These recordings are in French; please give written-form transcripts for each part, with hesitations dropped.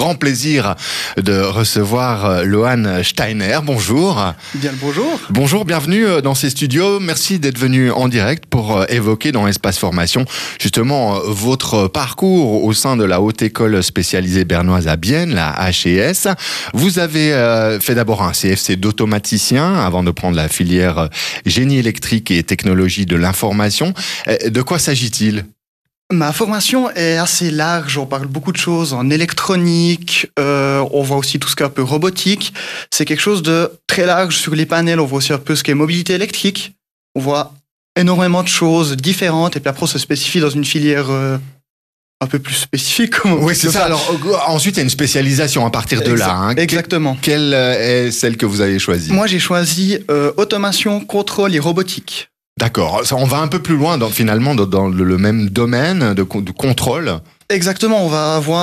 grand plaisir de recevoir Lohan Steiner. Bonjour. Bien le bonjour. Bonjour, bienvenue dans ces studios. Merci d'être venu en direct pour évoquer dans Espace Formation justement votre parcours au sein de la Haute École spécialisée bernoise à Bienne, la HES. Vous avez fait d'abord un CFC d'automaticien avant de prendre la filière génie électrique et technologie de l'information. De quoi s'agit-il ? Ma formation est assez large, on parle beaucoup de choses en électronique, on voit aussi tout ce qui est un peu robotique. C'est quelque chose de très large sur les panels, on voit aussi un peu ce qui est mobilité électrique. On voit énormément de choses différentes et puis après on se spécifie dans une filière un peu plus spécifique. Oui, c'est ça. Alors ensuite, il y a une spécialisation à partir de là. Hein. Exactement. Quelle est celle que vous avez choisie ? Moi, j'ai choisi automation, contrôle et robotique. D'accord. On va un peu plus loin finalement dans le même domaine de contrôle. Exactement. On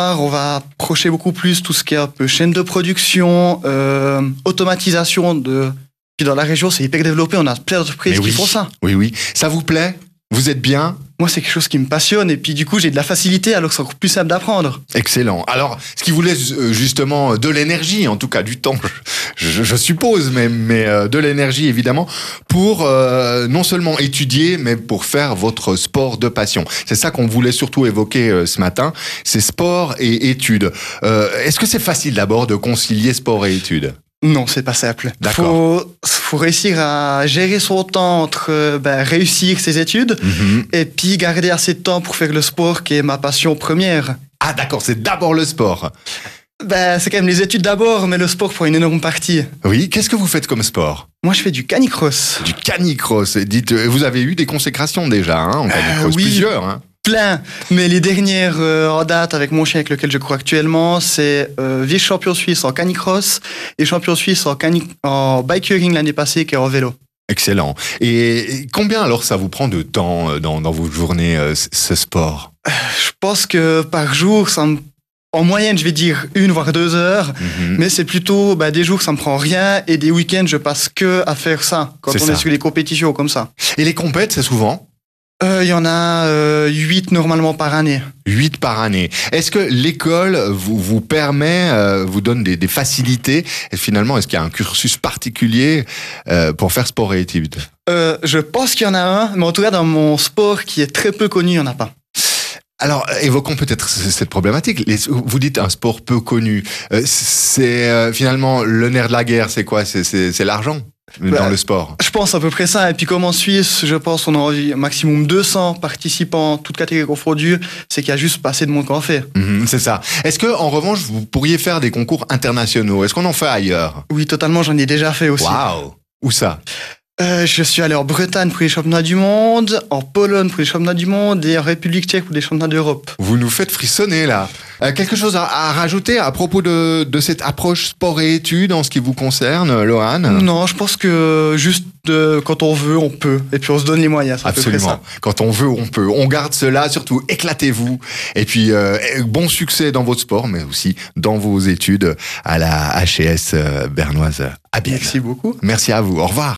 va approcher beaucoup plus tout ce qui est un peu chaîne de production, automatisation Puis dans la région, c'est hyper développé. On a plein d'entreprises qui font ça. Oui. Ça vous plaît ? Vous êtes bien ? Moi, c'est quelque chose qui me passionne et puis du coup, j'ai de la facilité alors que c'est encore plus simple d'apprendre. Excellent. Alors, ce qui vous laisse justement de l'énergie, en tout cas du temps, je suppose, mais de l'énergie évidemment, pour non seulement étudier, mais pour faire votre sport de passion. C'est ça qu'on voulait surtout évoquer ce matin, c'est sport et études. Est-ce que c'est facile d'abord de concilier sport et études ? Non, c'est pas simple. D'accord. Faut réussir à gérer son temps entre réussir ses études et puis garder assez de temps pour faire le sport qui est ma passion première. Ah d'accord, c'est d'abord le sport. C'est quand même les études d'abord, mais le sport pour une énorme partie. Oui, qu'est-ce que vous faites comme sport ? Moi, je fais du canicross. Du canicross. Dites, vous avez eu des consécrations déjà en canicross, oui. Plusieurs, hein ? Plein, mais les dernières en date avec mon chien avec lequel je cours actuellement, c'est vice-champion suisse en canicross et champion suisse en bikering l'année passée qui est en vélo. Excellent. Et combien alors ça vous prend de temps dans vos journées, ce sport ? Je pense que par jour, en moyenne, je vais dire 1 voire 2 heures, mais c'est plutôt des jours ça me prend rien et des week-ends je passe que à faire ça quand est sur les compétitions comme ça. Et les compètes, c'est souvent ? Il y en a 8 normalement par année. 8 par année. Est-ce que l'école vous permet, vous donne des facilités ? Et finalement, est-ce qu'il y a un cursus particulier pour faire sport et études ? Je pense qu'il y en a un, mais en tout cas dans mon sport qui est très peu connu, il n'y en a pas. Alors, évoquons peut-être cette problématique. Vous dites un sport peu connu. C'est finalement le nerf de la guerre, c'est quoi ? C'est l'argent ? Dans le sport. Je pense à peu près ça. Et puis comme en Suisse, je pense qu'on a maximum 200 participants, toutes catégories confondues, c'est qu'il y a juste pas assez de monde qu'on en fait. C'est ça. Est-ce que en revanche, vous pourriez faire des concours internationaux ? Est-ce qu'on en fait ailleurs ? Oui, totalement. J'en ai déjà fait aussi. Waouh ! Où ça ? Je suis allé en Bretagne pour les championnats du monde, en Pologne pour les championnats du monde et en République tchèque pour les championnats d'Europe. Vous nous faites frissonner là. Quelque chose à rajouter à propos de cette approche sport et études en ce qui vous concerne, Lohan ? Non, je pense que juste quand on veut, on peut. Et puis on se donne les moyens. C'est absolument. À peu près ça. Quand on veut, on peut. On garde cela, surtout éclatez-vous. Et puis bon succès dans votre sport, mais aussi dans vos études à la HES bernoise à Bienne. Merci beaucoup. Merci à vous. Au revoir.